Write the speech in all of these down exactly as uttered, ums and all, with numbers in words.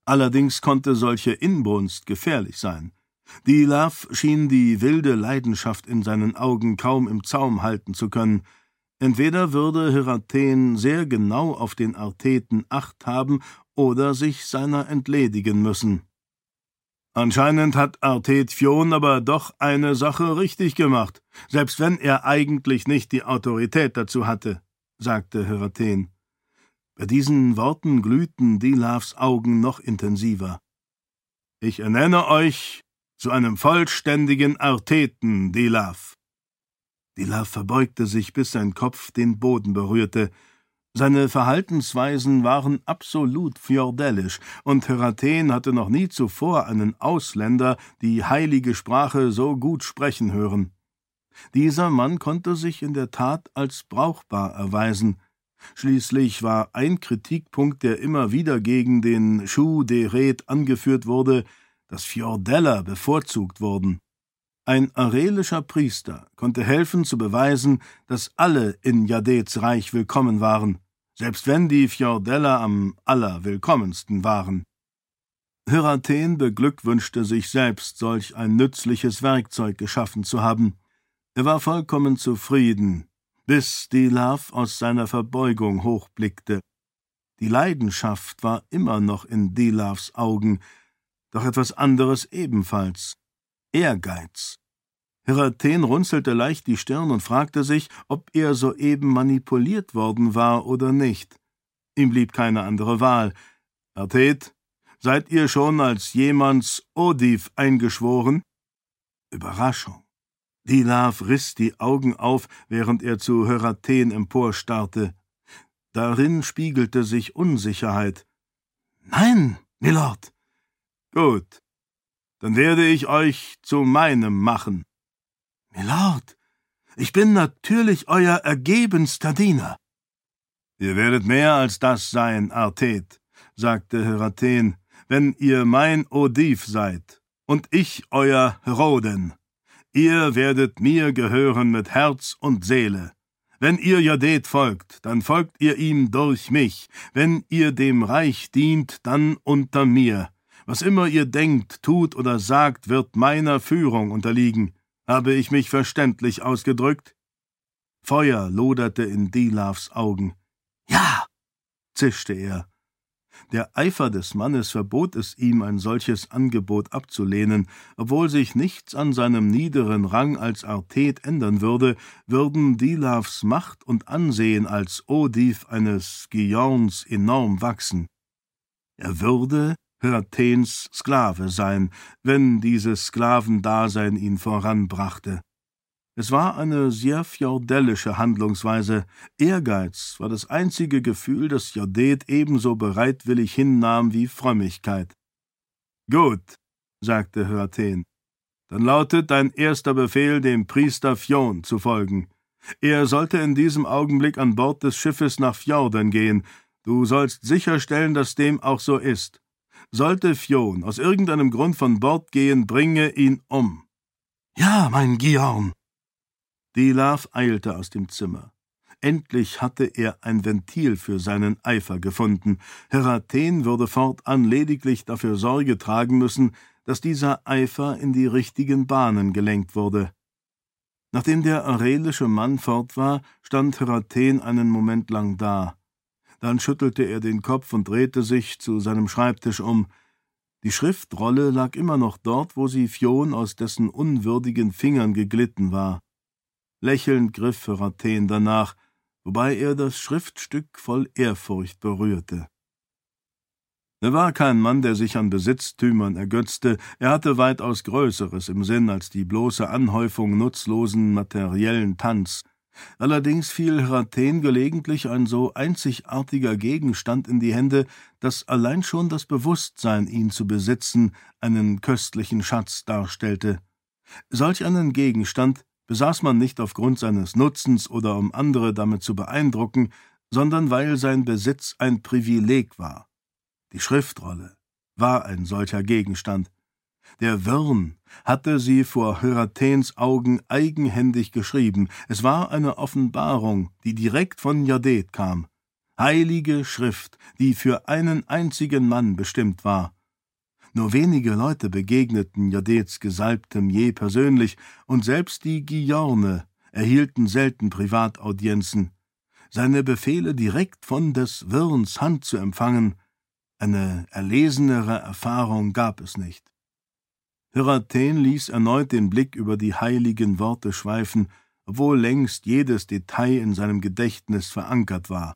Allerdings konnte solche Inbrunst gefährlich sein. Dilaf schien die wilde Leidenschaft in seinen Augen kaum im Zaum halten zu können. Entweder würde Heraten sehr genau auf den Artheten Acht haben oder sich seiner entledigen müssen. »Anscheinend hat Arthet Fjon aber doch eine Sache richtig gemacht, selbst wenn er eigentlich nicht die Autorität dazu hatte«, sagte Heraten. Bei diesen Worten glühten Dilafs Augen noch intensiver. »Ich ernenne euch zu einem vollständigen Artheten, Dilaf.« Dilaf verbeugte sich, bis sein Kopf den Boden berührte. Seine Verhaltensweisen waren absolut fjordellisch, und Heraten hatte noch nie zuvor einen Ausländer die heilige Sprache so gut sprechen hören. Dieser Mann konnte sich in der Tat als brauchbar erweisen. Schließlich war ein Kritikpunkt, der immer wieder gegen den Shu Deret angeführt wurde, dass Fjordeller bevorzugt wurden. Ein arelischer Priester konnte helfen zu beweisen, dass alle in Yadets Reich willkommen waren, selbst wenn die Fjordeller am allerwillkommensten waren. Heraten beglückwünschte sich selbst, solch ein nützliches Werkzeug geschaffen zu haben. Er war vollkommen zufrieden, bis Dilaf aus seiner Verbeugung hochblickte. Die Leidenschaft war immer noch in Dilafs Augen, doch etwas anderes ebenfalls: Ehrgeiz. Heraten runzelte leicht die Stirn und fragte sich, ob er soeben manipuliert worden war oder nicht. Ihm blieb keine andere Wahl. »Arthet, seid ihr schon als jemands Odiv eingeschworen?« Überraschung. Dilaf riss die Augen auf, während er zu Heraten emporstarrte. Darin spiegelte sich Unsicherheit. »Nein, Milord.« »Gut, dann werde ich euch zu meinem machen.« »Milord, ich bin natürlich euer ergebenster Diener.« »Ihr werdet mehr als das sein, Arthet«, sagte Heraten, »wenn ihr mein Odiv seid, und ich euer Heroden. Ihr werdet mir gehören mit Herz und Seele. Wenn ihr Yadet folgt, dann folgt ihr ihm durch mich. Wenn ihr dem Reich dient, dann unter mir. Was immer ihr denkt, tut oder sagt, wird meiner Führung unterliegen. Habe ich mich verständlich ausgedrückt?« Feuer loderte in Dilafs Augen. »Ja«, zischte er. Der Eifer des Mannes verbot es ihm, ein solches Angebot abzulehnen. Obwohl sich nichts an seinem niederen Rang als Arthet ändern würde, würden Dilafs Macht und Ansehen als Odiv eines Gihorns enorm wachsen. Er würde Heratens Sklave sein, wenn dieses Sklavendasein ihn voranbrachte. Es war eine sehr fjordellische Handlungsweise. Ehrgeiz war das einzige Gefühl, das Yadet ebenso bereitwillig hinnahm wie Frömmigkeit. »Gut«, sagte Heraten, »dann lautet dein erster Befehl, dem Priester Fjon zu folgen. Er sollte in diesem Augenblick an Bord des Schiffes nach Fjorden gehen. Du sollst sicherstellen, dass dem auch so ist. Sollte Fjon aus irgendeinem Grund von Bord gehen, bringe ihn um.« »Ja, mein Gihorn.« Dilaf eilte aus dem Zimmer. Endlich hatte er ein Ventil für seinen Eifer gefunden. Heraten würde fortan lediglich dafür Sorge tragen müssen, dass dieser Eifer in die richtigen Bahnen gelenkt wurde. Nachdem der arelische Mann fort war, stand Heraten einen Moment lang da. Dann schüttelte er den Kopf und drehte sich zu seinem Schreibtisch um. Die Schriftrolle lag immer noch dort, wo sie Fjon aus dessen unwürdigen Fingern geglitten war. Lächelnd griff Heraten danach, wobei er das Schriftstück voll Ehrfurcht berührte. Er war kein Mann, der sich an Besitztümern ergötzte. Er hatte weitaus Größeres im Sinn als die bloße Anhäufung nutzlosen materiellen Tanz. Allerdings fiel Heraten gelegentlich ein so einzigartiger Gegenstand in die Hände, dass allein schon das Bewusstsein, ihn zu besitzen, einen köstlichen Schatz darstellte. Solch einen Gegenstand besaß man nicht aufgrund seines Nutzens oder um andere damit zu beeindrucken, sondern weil sein Besitz ein Privileg war. Die Schriftrolle war ein solcher Gegenstand. Der Wirn hatte sie vor Heratens Augen eigenhändig geschrieben. Es war eine Offenbarung, die direkt von Yadet kam. heilige Schrift, die für einen einzigen Mann bestimmt war. Nur wenige Leute begegneten Jadets Gesalbtem je persönlich, und selbst die Giorne erhielten selten Privataudienzen. Seine Befehle direkt von des Wirns Hand zu empfangen, eine erlesenere Erfahrung gab es nicht. Hiraten ließ erneut den Blick über die heiligen Worte schweifen, obwohl längst jedes Detail in seinem Gedächtnis verankert war.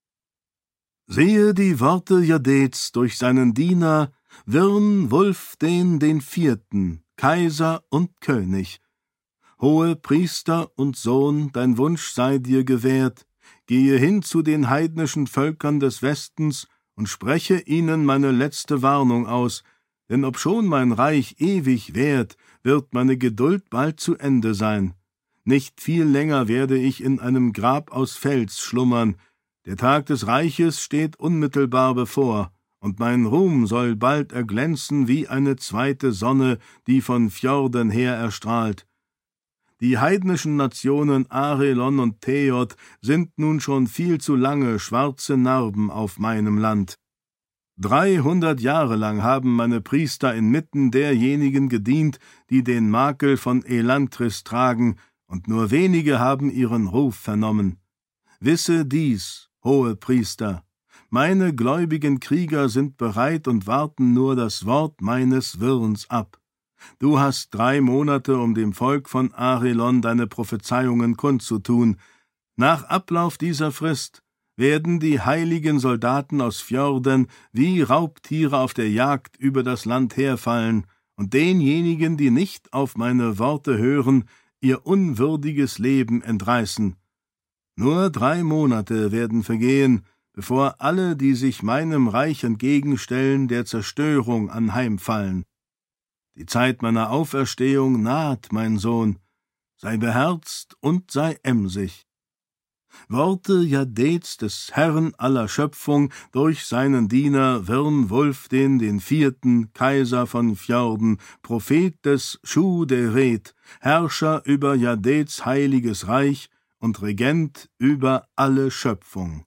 »Sehe die Worte Jadets durch seinen Diener Wirn Wulfden den Vierten, Kaiser und König. Hohe Priester und Sohn, dein Wunsch sei dir gewährt, gehe hin zu den heidnischen Völkern des Westens und spreche ihnen meine letzte Warnung aus, denn obschon mein Reich ewig währt, wird meine Geduld bald zu Ende sein. Nicht viel länger werde ich in einem Grab aus Fels schlummern, der Tag des Reiches steht unmittelbar bevor, und mein Ruhm soll bald erglänzen wie eine zweite Sonne, die von Fjorden her erstrahlt. Die heidnischen Nationen Arelon und Theod sind nun schon viel zu lange schwarze Narben auf meinem Land. Dreihundert Jahre lang haben meine Priester inmitten derjenigen gedient, die den Makel von Elantris tragen, und nur wenige haben ihren Ruf vernommen. Wisse dies, hohe Priester, meine gläubigen Krieger sind bereit und warten nur das Wort meines Wirns ab. Du hast drei Monate, um dem Volk von Arelon deine Prophezeiungen kundzutun. Nach Ablauf dieser Frist werden die heiligen Soldaten aus Fjorden wie Raubtiere auf der Jagd über das Land herfallen und denjenigen, die nicht auf meine Worte hören, ihr unwürdiges Leben entreißen. Nur drei Monate werden vergehen, bevor alle, die sich meinem Reich entgegenstellen, der Zerstörung anheimfallen. Die Zeit meiner Auferstehung naht, mein Sohn. Sei beherzt und sei emsig. Worte Jadets des Herrn aller Schöpfung durch seinen Diener Wirn Wulfden den Vierten, Kaiser von Fjorden, Prophet des Shu-Deret, Herrscher über Jadets heiliges Reich und Regent über alle Schöpfung.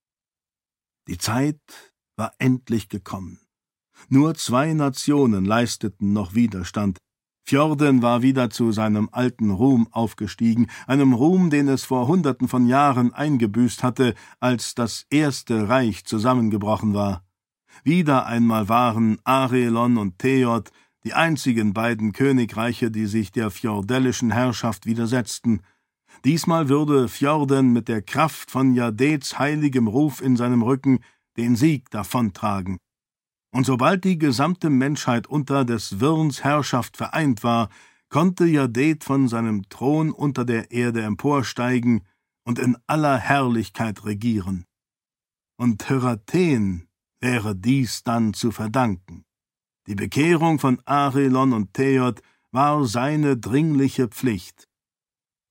Die Zeit war endlich gekommen. Nur zwei Nationen leisteten noch Widerstand. Fjorden war wieder zu seinem alten Ruhm aufgestiegen, einem Ruhm, den es vor Hunderten von Jahren eingebüßt hatte, als das erste Reich zusammengebrochen war. Wieder einmal waren Arelon und Theod die einzigen beiden Königreiche, die sich der fjordellischen Herrschaft widersetzten. Diesmal würde Fjorden mit der Kraft von Jadets heiligem Ruf in seinem Rücken den Sieg davontragen. Und sobald die gesamte Menschheit unter des Wirns Herrschaft vereint war, konnte Jadet von seinem Thron unter der Erde emporsteigen und in aller Herrlichkeit regieren. Und Hiraten wäre dies dann zu verdanken. Die Bekehrung von Arelon und Theod war seine dringliche Pflicht.